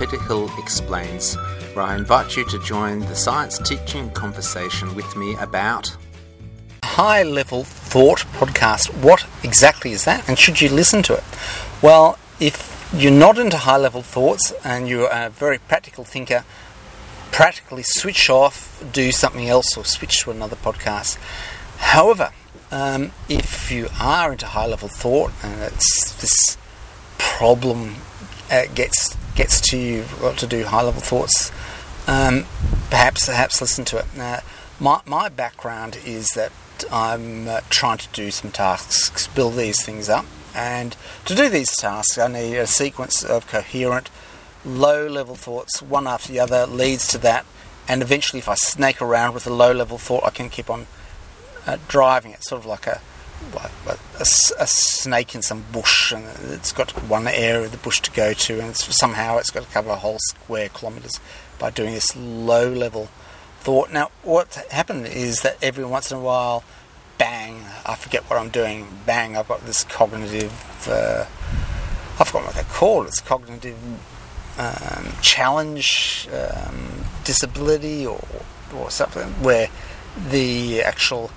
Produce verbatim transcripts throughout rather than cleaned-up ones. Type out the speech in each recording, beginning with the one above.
Peter Hill Explains, where I invite you to join the science teaching conversation with me about high-level thought podcast. What exactly is that, and should you listen to it? Well, if you're not into high-level thoughts and you're a very practical thinker, practically switch off, do something else, or switch to another podcast. However, um, if you are into high-level thought and it's this problem uh, gets gets to you, what to do high-level thoughts, um, perhaps perhaps listen to it. Now, my my background is that I'm uh, trying to do some tasks, build these things up, and to do these tasks I need a sequence of coherent low-level thoughts, one after the other leads to that, and eventually if I snake around with a low-level thought I can keep on uh, driving it, sort of like a, like a, a, a snake in some bush, and it's got one area of the bush to go to, and it's, somehow it's got to cover a whole square kilometres by doing this low-level thought. Now, what happened is that every once in a while, bang, I forget what I'm doing, bang, I've got this cognitive, uh, I forgot what they're called, it's cognitive um, challenge, um, disability, or, or something, where the actual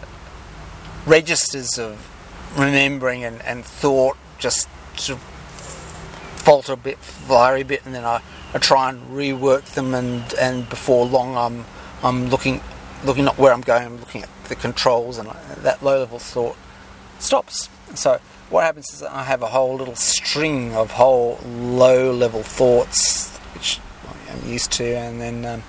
registers of remembering and, and thought just sort of falter a bit, flare a bit, and then I, I try and rework them, and, and before long I'm I'm looking looking at where I'm going, I'm looking at the controls, and that low-level thought stops. So what happens is that I have a whole little string of whole low-level thoughts, which I'm used to, and then um,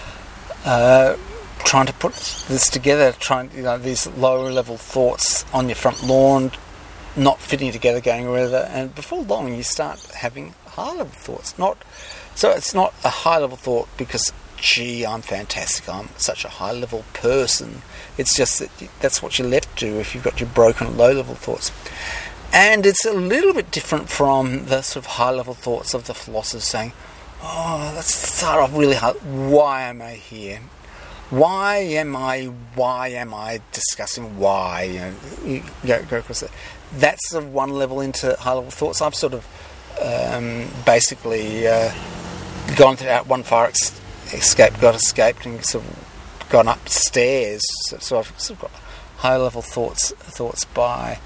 uh, trying to put this together, trying you know these lower-level thoughts on your front lawn, not fitting together, going wherever, and before long you start having high-level thoughts. Not so it's not a high-level thought because, gee, I'm fantastic, I'm such a high-level person. It's just that that's what you're left to if you've got your broken low-level thoughts. And it's a little bit different from the sort of high-level thoughts of the philosophers saying, oh, let's start off really hard. Why am I here? Why am I, why am I discussing why? You know, you go, go across that. That's sort of one level into high-level thoughts. I've sort of um, basically uh, gone through out one fire ex- escape, got escaped, and sort of gone upstairs. So, so I've sort of got high-level thoughts thoughts by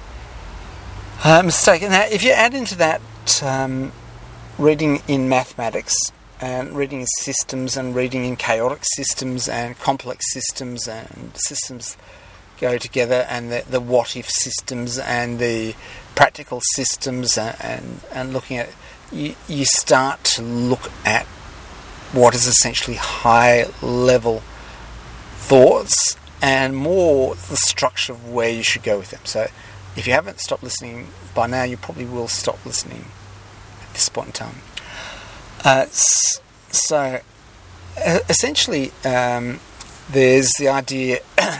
uh, mistake. Now, if you add into that um, reading in mathematics, and reading in systems, and reading in chaotic systems and complex systems, and systems go together, and the, the what-if systems and the practical systems, and, and, and looking at, you, you start to look at what is essentially high-level thoughts and more the structure of where you should go with them. So if you haven't stopped listening by now, you probably will stop listening at this point in time. Uh, so uh, essentially um, there's the idea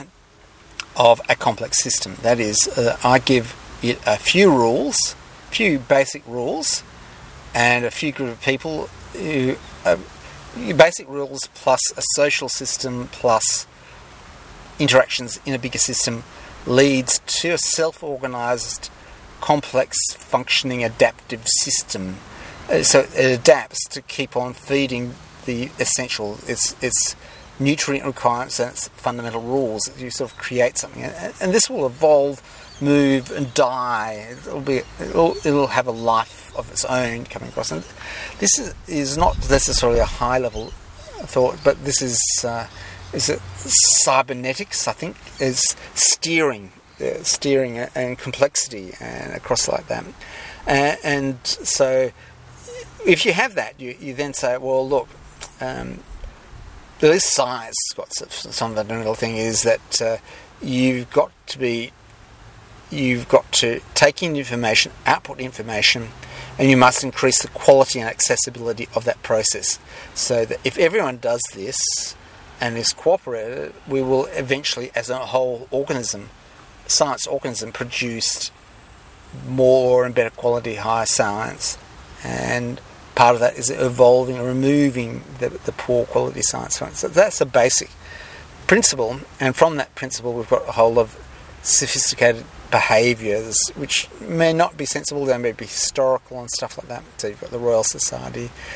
of a complex system. That is, uh, I give it a few rules, a few basic rules, and a few group of people who uh, basic rules plus a social system plus interactions in a bigger system leads to a self-organised, complex, functioning, adaptive system. Uh, so it adapts to keep on feeding the essential, its its nutrient requirements and its fundamental rules. You sort of create something, and, and this will evolve, move, and die. It'll be, it'll, it'll have a life of its own coming across. And this is, is not necessarily a high-level thought, but this is uh, is it cybernetics, I think, is steering, uh, steering and complexity and across like that. Uh, and so, if you have that, you, you then say, well, look, um, this science got some fundamental thing is that uh, you've got to be, you've got to take in information, output information, and you must increase the quality and accessibility of that process. So that if everyone does this and is cooperative, we will eventually, as a whole organism, science organism, produce more and better quality, higher science, and part of that is evolving and removing the, the poor quality science. So that's a basic principle, and from that principle we've got a whole lot of sophisticated behaviours which may not be sensible, they may be historical and stuff like that. So you've got the Royal Society,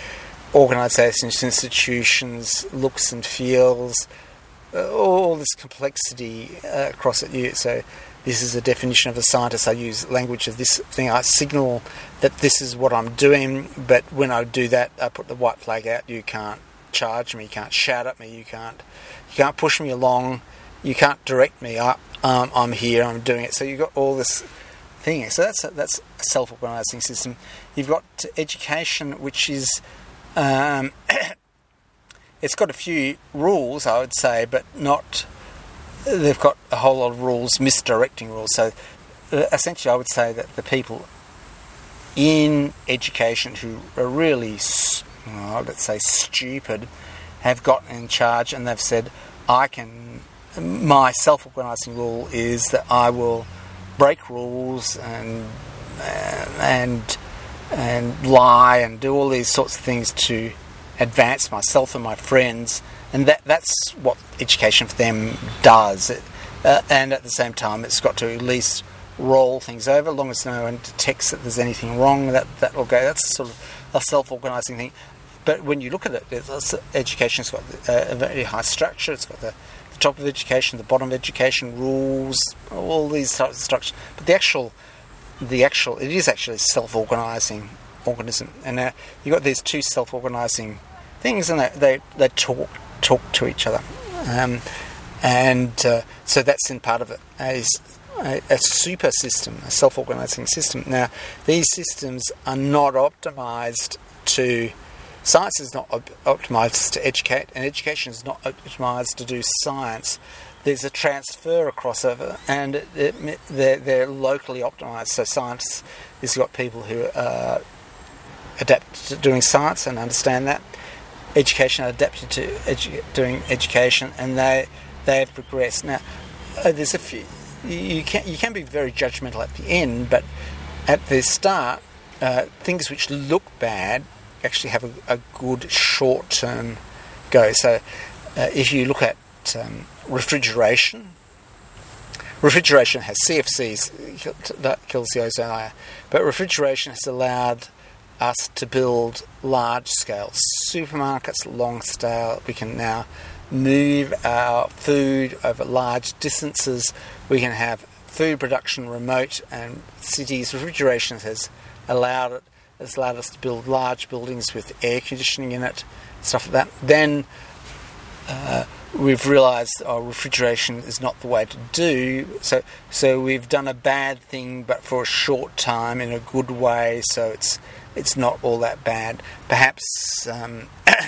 organisations, institutions, looks and feels, uh, all this complexity uh, across it. You, so this is a definition of a scientist. I use language of this thing. I signal that this is what I'm doing, but when I do that, I put the white flag out. You can't charge me, you can't shout at me, you can't you can't push me along, you can't direct me. I, um, I'm here, I'm doing it. So you've got all this thing. So that's a, that's a self-organising system. You've got education, which is um, it's got a few rules, I would say, but not. They've got a whole lot of rules, misdirecting rules. So uh, essentially, I would say that the people in education who are really, oh, let's say, stupid, have gotten in charge and they've said, I can. My self-organising rule is that I will break rules and and and lie and do all these sorts of things to advance myself and my friends, and that that's what education for them does. It, uh, and at the same time, it's got to at least roll things over, as long as no one detects that there's anything wrong. That that will go. That's sort of a self-organising thing. But when you look at it, it's, education's got a, a very high structure. It's got the top of education, the bottom of education, rules, all these types of structures. But the actual, the actual, it is actually a self-organising organism. And now you've got these two self-organising things, and they they, they talk talk to each other. Um, and uh, so that's in part of it, a, a, a super system, a self-organising system. Now, these systems are not optimised to. Science is not op- optimised to educate, and education is not optimised to do science. There's a transfer across over, and it, it, they're, they're locally optimised. So science has got people who are adapted to doing science and understand that. Education are adapted to edu- doing education, and they they have progressed. Now, uh, there's a few. You can you can be very judgmental at the end, but at the start, uh, things which look bad actually have a, a good short-term go. So uh, if you look at um, refrigeration, refrigeration has C F Cs that kills the ozone layer, but refrigeration has allowed us to build large-scale supermarkets, long-scale. We can now move our food over large distances. We can have food production remote, and cities. Refrigeration has allowed it. It's allowed us to build large buildings with air conditioning in it, stuff like that. Then uh, we've realised oh, refrigeration is not the way to do. So, so we've done a bad thing, but for a short time in a good way. So it's it's not all that bad. Perhaps um,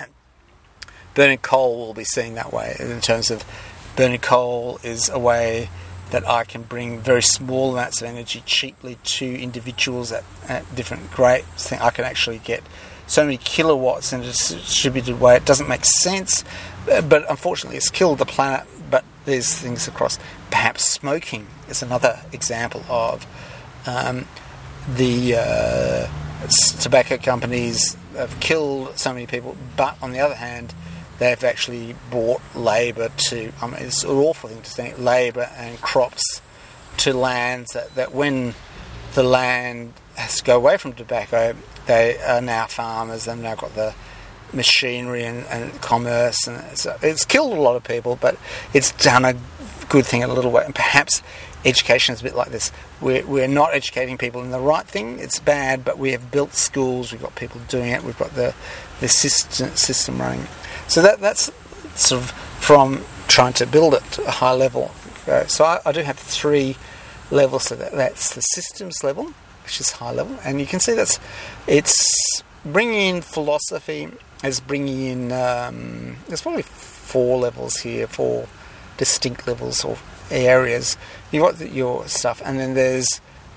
burning coal will be seen that way. In terms of burning coal is a way that I can bring very small amounts of energy cheaply to individuals at, at different rates. I can actually get so many kilowatts in a distributed way. It doesn't make sense, but unfortunately it's killed the planet. But there's things across. Perhaps smoking is another example of um, the uh, tobacco companies have killed so many people, but on the other hand, they've actually bought labour to, I mean, it's an awful thing to think, labour and crops to lands that, that when the land has to go away from tobacco, they are now farmers, and now got the machinery and, and commerce, and it's, it's killed a lot of people, but it's done a good thing in a little way. And perhaps education is a bit like this. We're, we're not educating people in the right thing. It's bad, but we have built schools, we've got people doing it, we've got the, the system, system running. So that that's sort of from trying to build it to a high level. So I, I do have three levels to that. That's the systems level, which is high level, and you can see that's it's bringing in philosophy, is bringing in. Um, there's probably four levels here, four distinct levels or areas. You've got the, your stuff, and then there's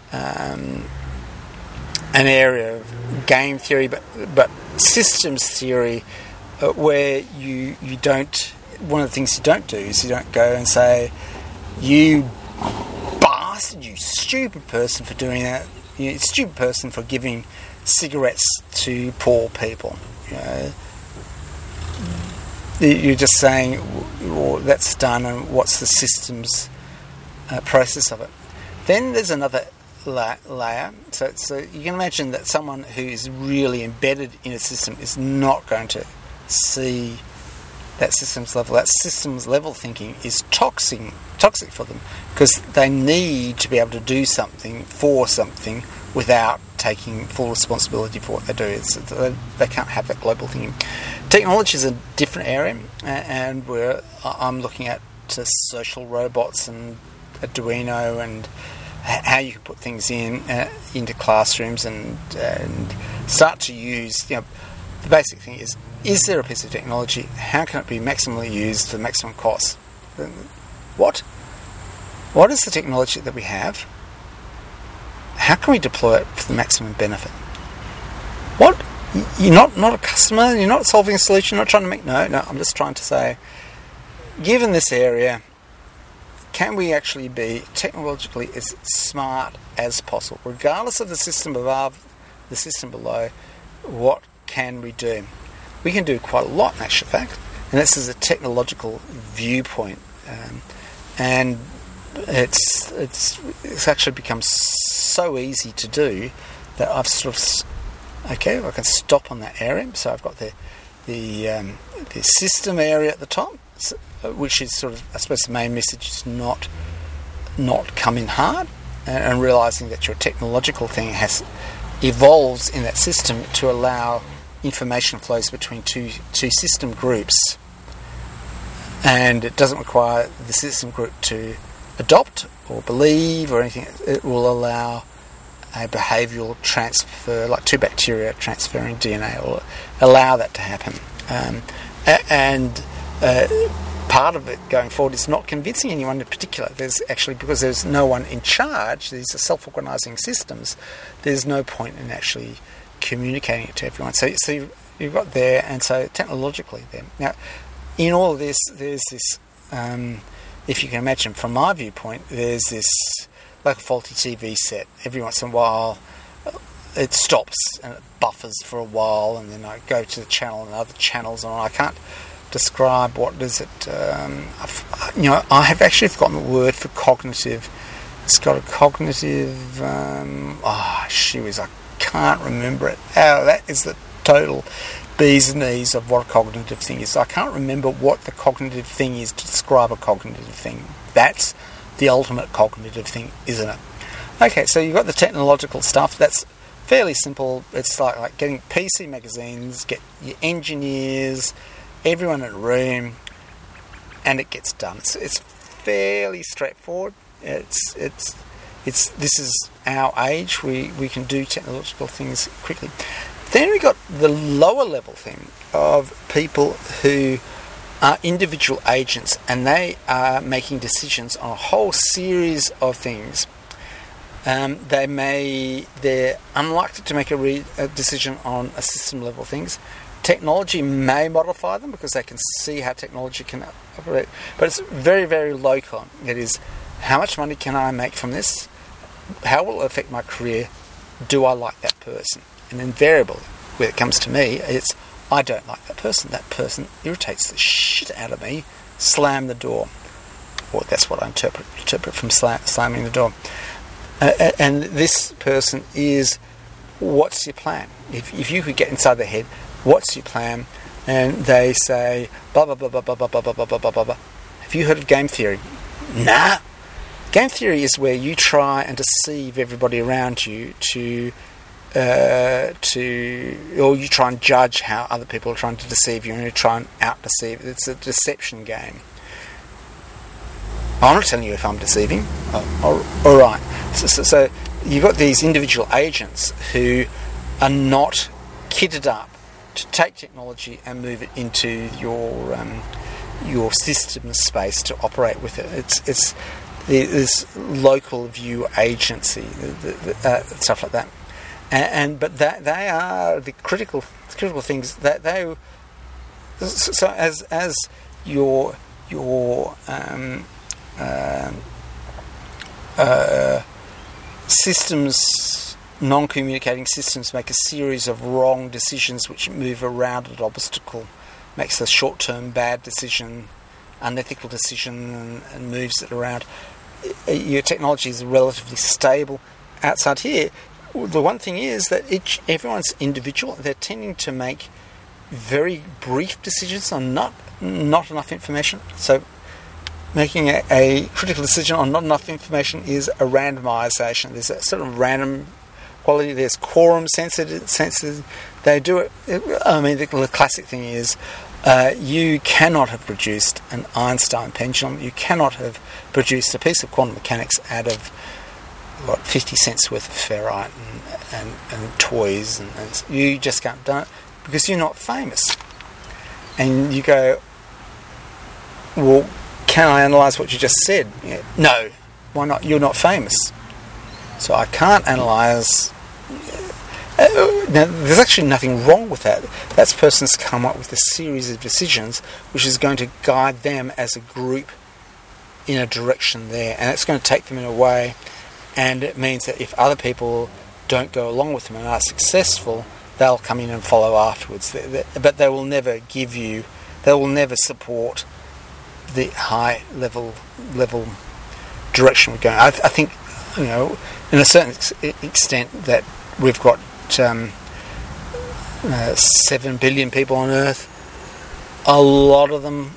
um, an area of game theory, but but systems theory. Uh, where you you don't, one of the things you don't do is you don't go and say, you bastard, you stupid person for doing that, you stupid person for giving cigarettes to poor people. You know, you're just saying, well, that's done, and what's the systems uh, process of it. Then there's another la- layer. So, so you can imagine that someone who is really embedded in a system is not going to see that systems level. That systems level thinking is toxic, toxic for them, because they need to be able to do something for something without taking full responsibility for what they do. It's, they can't have that global thinking. Technology is a different area, and we're, I'm looking at social robots and Arduino and how you can put things in uh, into classrooms and and start to use, you know, the basic thing is, is there a piece of technology? How can it be maximally used for maximum cost? What? What is the technology that we have? How can we deploy it for the maximum benefit? What? You're not, not a customer, you're not solving a solution, you're not trying to make... No, no, I'm just trying to say, given this area, can we actually be technologically as smart as possible? Regardless of the system above, the system below, what can we do? We can do quite a lot in actual fact, and this is a technological viewpoint. Um, and it's, it's it's actually become so easy to do that I've sort of... Okay, I can stop on that area. So I've got the, the, um, the system area at the top, which is sort of, I suppose the main message is not not come in hard, and, and realising that your technological thing has evolves in that system to allow information flows between two two system groups, and it doesn't require the system group to adopt or believe or anything. It will allow a behavioural transfer, like two bacteria transferring D N A, or allow that to happen. Um, and uh, part of it going forward is not convincing anyone in particular. There's actually, because there's no one in charge, these are self-organising systems, there's no point in actually communicating it to everyone. So, so you've, you've got there, and so technologically there. Now, in all of this, there's this, um, if you can imagine from my viewpoint, there's this, like a faulty T V set. Every once in a while, it stops and it buffers for a while, and then I go to the channel and other channels, and I can't describe what is it. Um, I've, you know, I have actually forgotten the word for cognitive. It's got a cognitive. Um, oh, shoes, I can't remember it. Oh, that is the total bee's knees of what a cognitive thing is. I can't remember what the cognitive thing is to describe a cognitive thing. That's the ultimate cognitive thing, isn't it? Okay, so you've got the technological stuff. That's fairly simple. It's like, like getting P C magazines, get your engineers, everyone in a room, and it gets done. It's, it's fairly straightforward. It's it's it's this is our age. We we can do technological things quickly. Then we got the lower level thing of people who are individual agents, and they are making decisions on a whole series of things. Um, they may they're unlikely to make a, re- a decision on a system level things. Technology may modify them because they can see how technology can operate, but it's very, very local. It is, how much money can I make from this? How will it affect my career? Do I like that person? And invariably, when it comes to me, it's, I don't like that person. That person irritates the shit out of me. Slam the door. Or that's what I interpret, interpret from slam, slamming the door. Uh, and this person is, what's your plan? If, if you could get inside their head, what's your plan? And they say, blah, blah, blah, blah, blah, blah, blah, blah, blah, blah, blah, blah. Have you heard of game theory? Nah. Game theory is where you try and deceive everybody around you to, uh, to, or you try and judge how other people are trying to deceive you, and you try and out-deceive. It's a deception game. I'm not telling you if I'm deceiving. Oh, all right. So, so, so you've got these individual agents who are not kitted up to take technology and move it into your um, your system space to operate with it. It's it's this local view agency, the, the, uh, stuff like that. And, and but that they are the critical critical things that they. So as as your your um, uh, uh, systems, non-communicating systems make a series of wrong decisions which move around an obstacle, makes a short-term bad decision, unethical decision, and, and moves it around. Your technology is relatively stable, outside here, the one thing is that each everyone's individual. They're tending to make very brief decisions on not not enough information. So making a, a critical decision on not enough information is a randomization. There's a sort of random quality. There's quorum sensitive. sensitive. They do it. I mean, the, the classic thing is uh, you cannot have produced an Einstein pendulum. You cannot have produced a piece of quantum mechanics out of what fifty cents worth of ferrite and and, and toys, and, and you just can't do it because you're not famous. And you go, well, can I analyse what you just said? Yeah. No. Why not? You're not famous. So I can't analyse. Uh, now, there's actually nothing wrong with that. That person's come up with a series of decisions which is going to guide them as a group in a direction there. And it's going to take them in a way. And it means that if other people don't go along with them and are successful, they'll come in and follow afterwards. But they will never give you, they will never support the high level level direction we're going. I, I think, you know, in a certain ex- extent that we've got um, uh, seven billion people on Earth. A lot of them,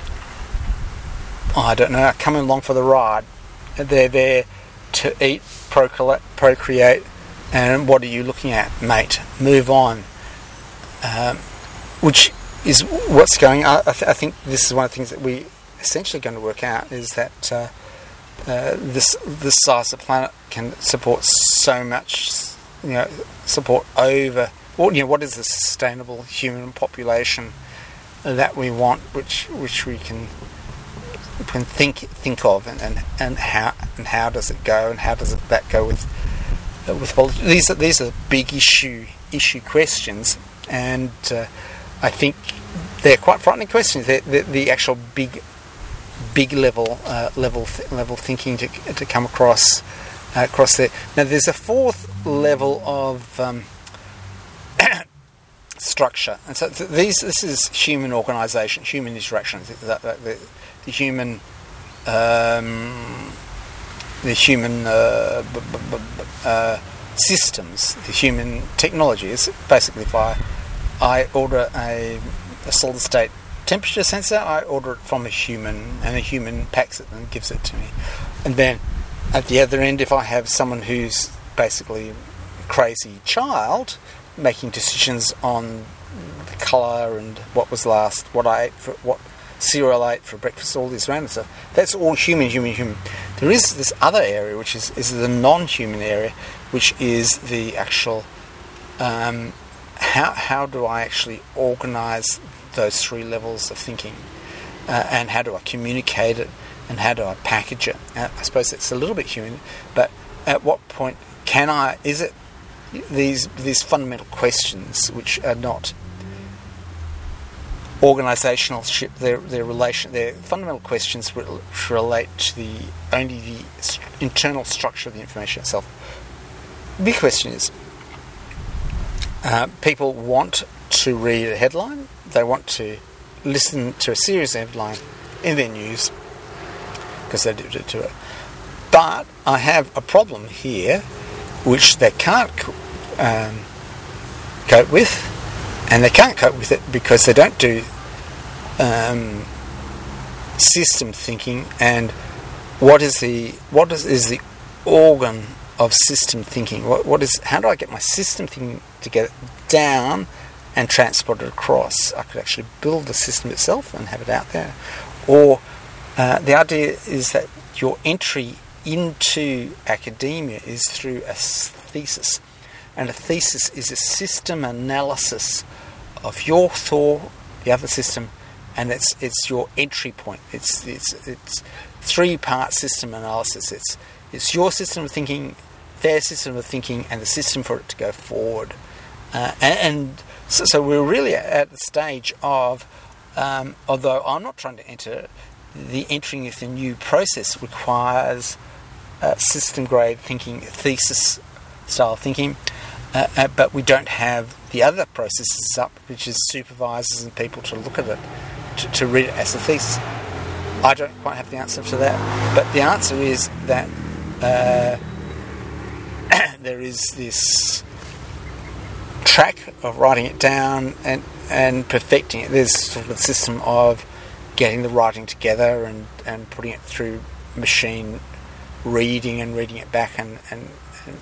I don't know, are coming along for the ride. They're there to eat, procreate, procreate, and what are you looking at, mate? Move on. Um, which is what's going on. I, th- I think this is one of the things that we essentially going to work out is that uh, uh, this this size of the planet can support so much, you know, support over. Well, you know, what is the sustainable human population that we want, which which we can can think think of, and, and, and how and how does it go, and how does it, that go with uh, with politics? These are these are big issue issue questions, and uh, I think they're quite frightening questions. They're, they're the actual big big level uh, level th- level thinking to to come across uh, across there. Now there's a fourth level of um, structure, and so th- these this is human organisation, human interaction, the, the, the, the human um, the human uh, b- b- b- uh, systems, the human technology. Is basically if I I order a, a solid state temperature sensor, I order it from a human, and a human packs it and gives it to me. And then at the other end, if I have someone who's basically a crazy child making decisions on the colour and what was last, what I ate for what cereal I ate for breakfast, all this random stuff, that's all human, human, human. There is this other area which is, is the non-human area, which is the actual um, how how do I actually organise those three levels of thinking, uh, and how do I communicate it, and how do I package it? Uh, I suppose it's a little bit human, but at what point can I? Is it these these fundamental questions which are not organisational? Their their relation, their fundamental questions which relate to the only the st- internal structure of the information itself. The big question is, uh, people want to read a headline. They want to listen to a series of headlines in their news because they do it to it. But I have a problem here which they can't um, cope with, and they can't cope with it because they don't do um, system thinking. And what is the what is, is the organ of system thinking? What what is? How do I get my system thinking to get it down and transport it across? I could actually build the system itself and have it out there. Or uh, the idea is that your entry into academia is through a thesis. And a thesis is a system analysis of your thought, the other system, and it's it's your entry point. It's it's it's three-part system analysis. It's it's your system of thinking, their system of thinking, and the system for it to go forward. Uh, and, and so, so we're really at the stage of, um, although I'm not trying to enter, the entering of the new process requires uh, system-grade thinking, thesis-style thinking, uh, uh, but we don't have the other processes up, which is supervisors and people to look at it, to, to read it as a thesis. I don't quite have the answer to that, but the answer is that uh, there is this track of writing it down and and perfecting it. There's sort of a system of getting the writing together and, and putting it through machine reading and reading it back and and, and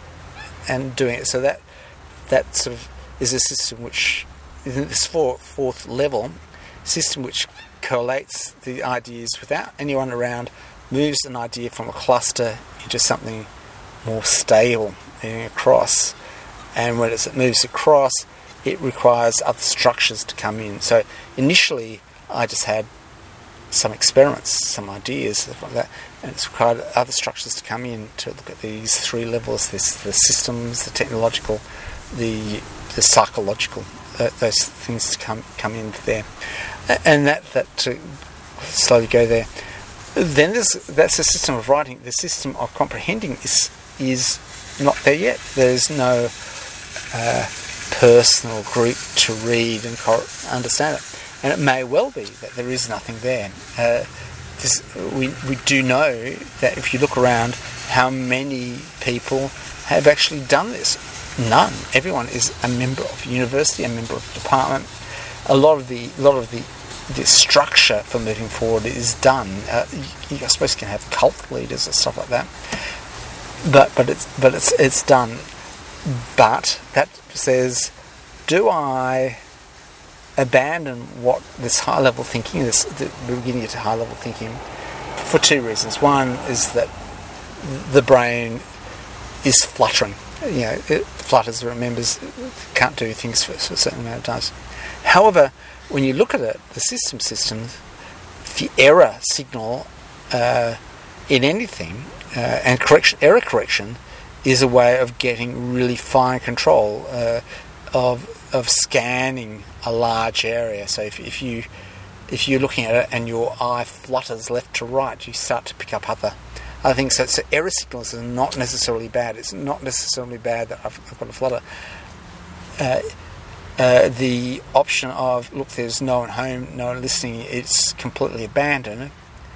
and doing it. So that that sort of is a system which is in this four, fourth level system which collates the ideas without anyone around, moves an idea from a cluster into something more stable moving across. And when it moves across, it requires other structures to come in. So initially, I just had some experiments, some ideas, stuff like that, and it's required other structures to come in to look at these three levels: this, the systems, the technological, the the psychological. Uh, those things to come come in there, and that that to slowly go there. Then there's that's the system of writing. The system of comprehending is is not there yet. There's no uh, personal group to read and cor- understand it. And it may well be that there is nothing there. Uh, this, we we do know that if you look around, how many people have actually done this? None. Everyone is a member of a university, a member of a department. A lot of the a lot of the the structure for moving forward is done. Uh, you, I suppose you can have cult leaders and stuff like that, but but it's but it's it's done. But that says, do I abandon what this high level thinking, this the beginning of high level thinking, for two reasons. One is that the brain is fluttering. You know, it flutters, remembers, can't do things for, for a certain amount of times. However, when you look at it, the system systems, the error signal uh, in anything uh, and correction, error correction is a way of getting really fine control uh, of of scanning a large area. So if, if you if you're looking at it and your eye flutters left to right, you start to pick up other other things. So, so error signals are not necessarily bad. It's not necessarily bad that I've, I've got a flutter. Uh, uh, the option of, look, there's no one home, no one listening, it's completely abandoned.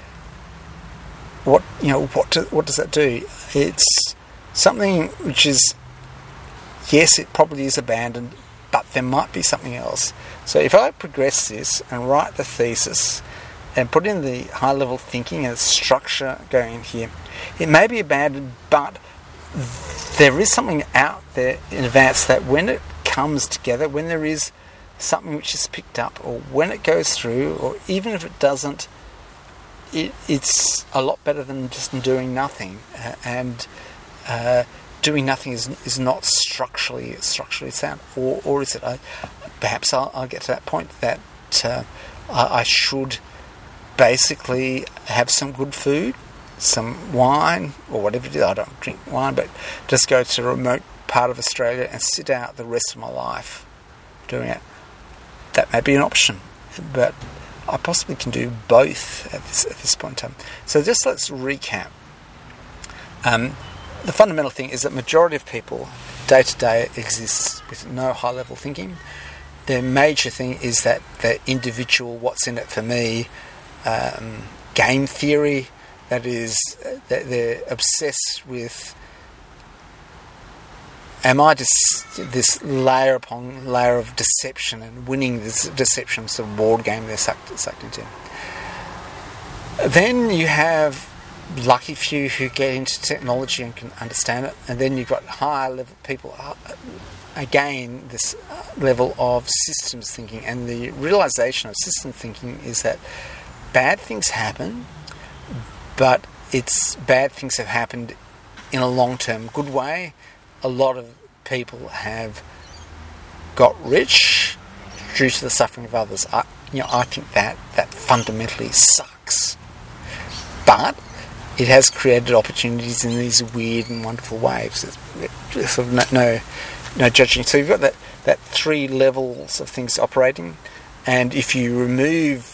What you know? What do, what does that do? It's something which is, yes, it probably is abandoned, but there might be something else. So if I progress this and write the thesis and put in the high-level thinking and structure going in here, it may be abandoned, but there is something out there in advance that when it comes together, when there is something which is picked up, or when it goes through, or even if it doesn't, it, it's a lot better than just doing nothing. Uh, and uh, doing nothing is is not structurally structurally sound, or or is it? I, perhaps I'll, I'll get to that point that uh, I, I should basically have some good food, some wine, or whatever it is. I don't drink wine, but just go to a remote part of Australia and sit out the rest of my life doing it. That may be an option, but I possibly can do both at this at this point in time. So just let's recap. Um, the fundamental thing is that majority of people day to day exists with no high level thinking. The major thing is that the individual, what's in it for me, um, game theory. That is, that they're obsessed with. Am I just this layer upon layer of deception and winning this deception, sort of board game they're sucked, sucked into. Then you have lucky few who get into technology and can understand it, and then you've got higher level people. Again, this level of systems thinking, and the realization of system thinking is that bad things happen, but it's bad things have happened in a long-term good way. A lot of people have got rich due to the suffering of others. I, you know, I think that that fundamentally sucks, but it has created opportunities in these weird and wonderful waves. There's sort of no, no, no judging. So you've got that that three levels of things operating, and if you remove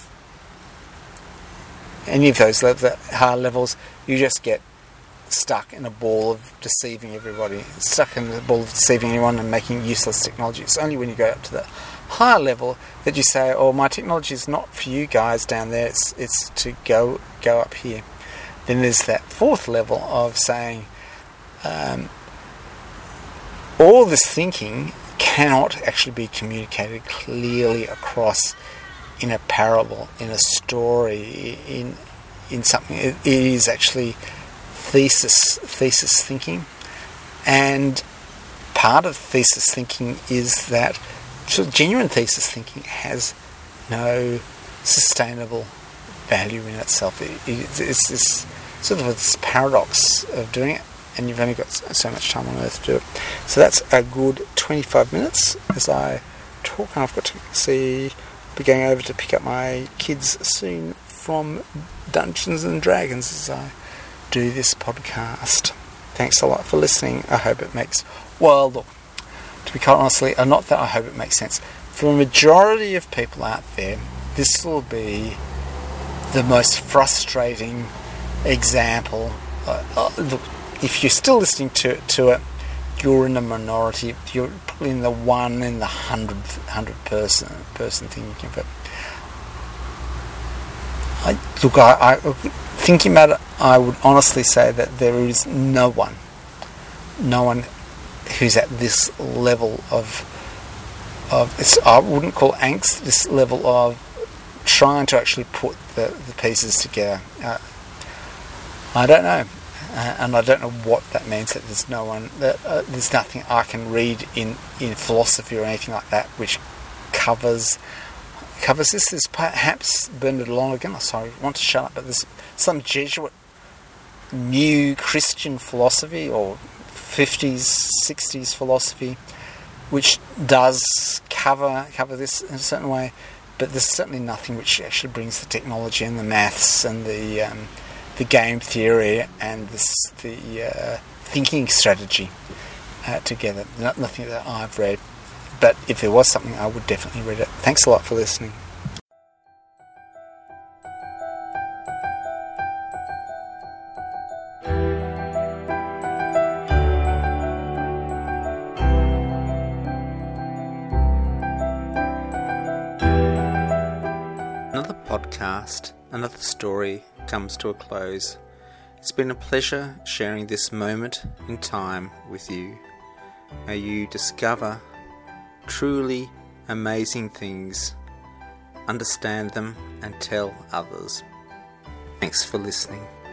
any of those levels, higher levels, you just get stuck in a ball of deceiving everybody, stuck in a ball of deceiving anyone and making useless technology. It's only when you go up to the higher level that you say, oh, my technology is not for you guys down there, it's it's to go go up here. Then there's that fourth level of saying, um, all this thinking cannot actually be communicated clearly across in a parable, in a story, in in something. It, it is actually thesis thesis thinking, and part of thesis thinking is that sort of genuine thesis thinking has no sustainable value in itself. It, it, it's this sort of this paradox of doing it, and you've only got so much time on earth to do it. So that's a good twenty-five minutes as I talk, and I've got to see, be going over to pick up my kids soon from Dungeons and Dragons as I do this podcast. Thanks a lot for listening. I hope it makes, well, look, to be quite honestly, uh, not that I hope it makes sense. For a majority of people out there, this will be the most frustrating example. Uh, uh, look, if you're still listening to to it, you're in the minority. You're probably in the one in the hundred hundred person person thinking of it. I, look, I, I thinking about it, I would honestly say that there is no one, no one who's at this level of of. It's, I wouldn't call angst. This level of trying to actually put the, the pieces together. Uh, I don't know. Uh, and I don't know what that means, that there's no one, that uh, there's nothing I can read in, in philosophy or anything like that which covers covers this. There's perhaps Bernard Lonergan, oh, sorry, I want to shut up, but there's some Jesuit new Christian philosophy or fifties, sixties philosophy which does cover cover this in a certain way, but there's certainly nothing which actually brings the technology and the maths and the um, the game theory and this, the uh, thinking strategy uh, together. Not, nothing that I've read, but if there was something, I would definitely read it. Thanks a lot for listening. Another podcast, another story comes to a close. It's been a pleasure sharing this moment in time with you. May you discover truly amazing things, understand them, and tell others. Thanks for listening.